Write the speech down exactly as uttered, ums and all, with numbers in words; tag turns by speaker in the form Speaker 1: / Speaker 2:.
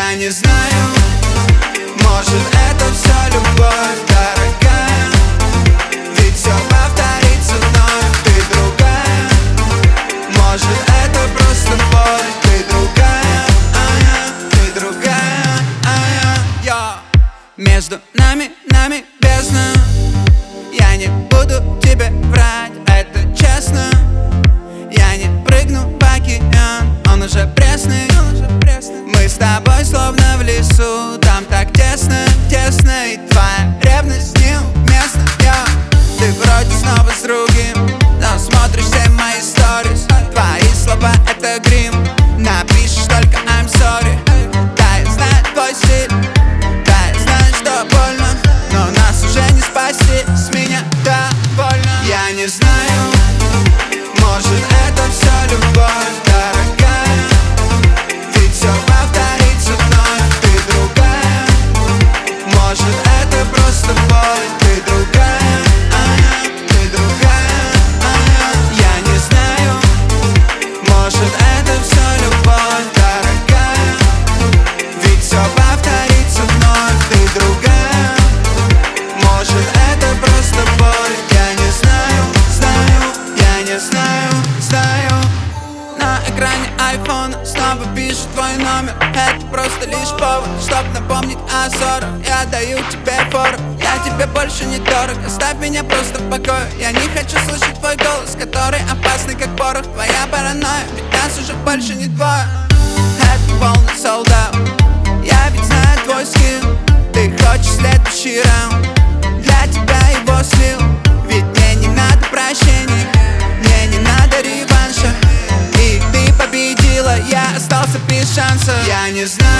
Speaker 1: Я не знаю, может это все любовь, дорогая, ведь все повторится вновь. Ты другая, может это просто боль. Ты другая, а я, ты другая, а я, я. Между нами, нами бездна. Я не буду тебе врать, это честно. Я не прыгну в океан, он уже пресный. Мы с тобой словно в лесу, там так тесно, тесно. И твоя ревность неуместна, я. Ты вроде снова с другим, но смотришь все мои сторис. Твои слова — это грим, напишешь только I'm sorry. Да, я знаю твой стиль, да, я знаю, что больно, но нас уже не спасти, с меня довольно. Я не знаю, может это все любовь, дорогая, ведь все повторится вновь. Ты другая, может это просто боль. Ты другая, а я, ты другая, а я. Я не знаю, может это все любовь, дорогая, ведь все повторится вновь. Ты другая, может это просто боль. Я не знаю, знаю, я не знаю, знаю. На экране айфона снова пишет твой номер. Это просто лишь повод, чтоб напомнить о ссорах. Я даю тебе фору, я тебе больше не дорог. Оставь меня просто в покое, я не хочу слышать твой голос, который опасный как порох. Твоя паранойя, ведь нас уже больше не двое. Это полный sold out, я ведь знаю твой скилл. Ты хочешь следующий раунд, для тебя его слил. Ведь мне не надо прощения, мне не надо реванша. И ты победила, я остался без шанса. Я не знаю,